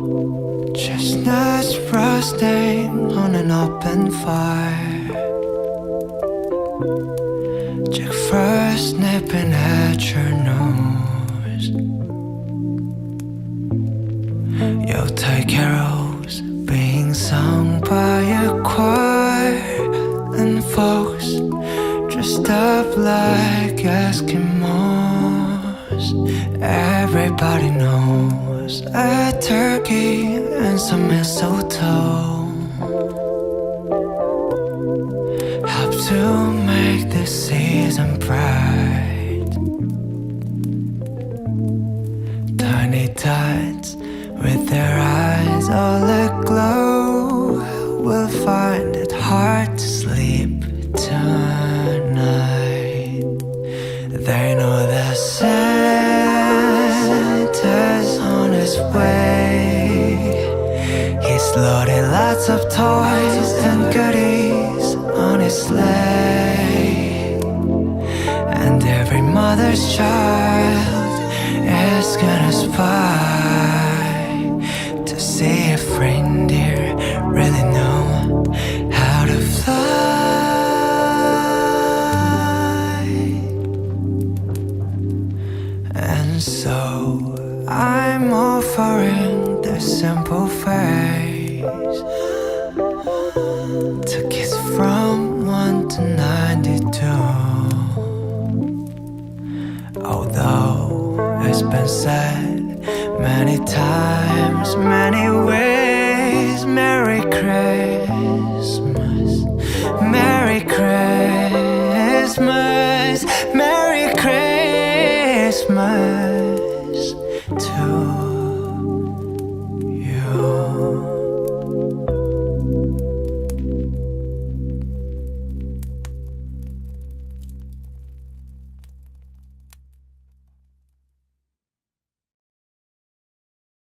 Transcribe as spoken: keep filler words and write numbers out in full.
Chestnuts roasting on an open fire, Jack Frost nipping at your nose. Yuletide carols being sung by a choir, and folks dressed up like Eskimos. Everybody knows a turkey and some mistletoe help to make the season bright. Tiny tots with their eyes all aglow will find it hard to sleep tonight. They know that Santa's on his way. He's loaded lots of toys and goodies on his sleigh, and every mother's child is gonna spy to see if reindeer really know how to fly. And so I'm offering the simple phrase to kids from one to ninety-two. Although it's been said many times, many ways, Merry Christmas, Merry Christmas, Merry Christmas.